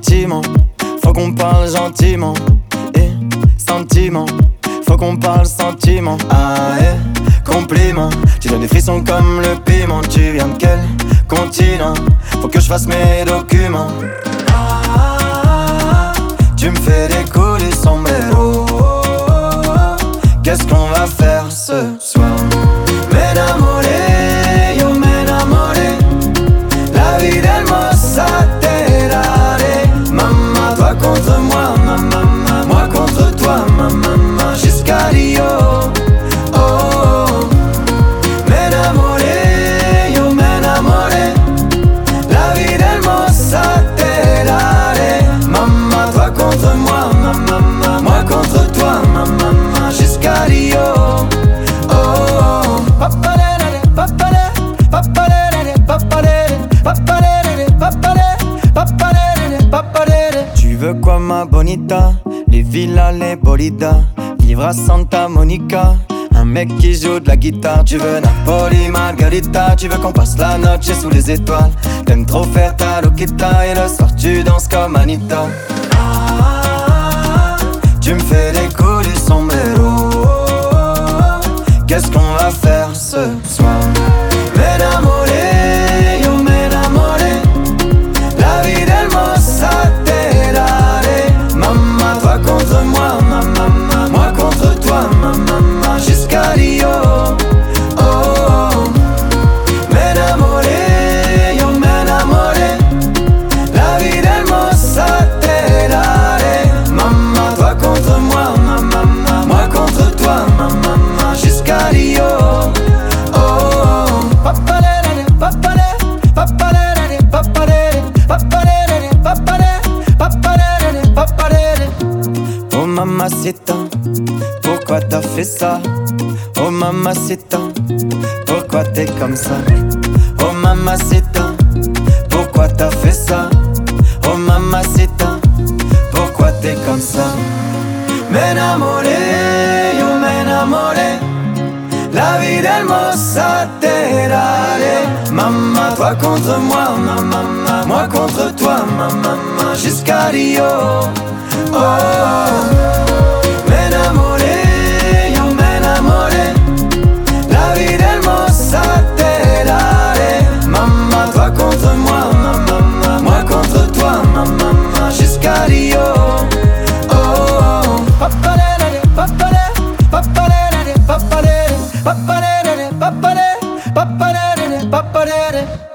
Sentiment, faut qu'on parle gentiment. Et sentiment, faut qu'on parle sentiment. Ah et compliment, tu donnes des frissons comme le piment. Tu viens de quel continent? Faut que je fasse mes documents. Tu me fais décoller sombrero. Qu'est-ce qu'on va faire ce soir? M'enamoré, yo m'enamoré. La vie d'hermosa te daré. Maman, toi contre moi, maman, moi contre toi, maman, jusqu'à Rio. Oh, oh. M'enamoré, yo m'enamoré. La vie d'hermosa te daré. Maman, toi contre moi, maman, moi contre toi, maman, jusqu'à Rio. Oh, oh. Papalere, papalere, papalere, papalere, papalere, papalere, papalere, papalere. Tu veux quoi ma bonita? Les villas, les bolidas. Vivre à Santa Monica. Un mec qui joue de la guitare. Tu veux Napoli, Margarita. Tu veux qu'on passe la noche sous les étoiles. T'aimes trop faire ta loquita. Et le soir tu danses comme Anita. Tu me fais décoller sombrero. Qu'est-ce qu'on va faire ce soir? M'enamoré, yo m'enamoré. La vie d'hermosa te daré. Maman, toi contre moi, maman, moi contre toi, maman, jusqu'à Rio. Oh, oh. M'enamoré, yo m'enamoré. La vie d'hermosa te daré. Maman, toi contre moi, maman, moi contre toi, maman, jusqu'à Rio. Oh, oh. Papalere, papalere, papalere, papalere, papalere, papalere, papalere, papalere. Oh mamacita, pourquoi t'as fait ça? Oh mamacita, pourquoi t'es comme ça? Oh mamacita, pourquoi t'as fait ça? Oh mamacita, pourquoi t'es comme ça? M'enamoré, yo m'enamoré. La vie d'hermosa te daré. Maman, toi contre moi, maman, moi contre toi, maman, jusqu'à Rio. Oh, oh. M'enamoré, yo m'enamoré. La vie d'hermosa te daré. Maman, toi contre moi, maman, moi contre toi, maman, jusqu'à Rio. Oh, oh. Papalere, papalere, papalere, papalere, papalere, papalere, papalere, papalere.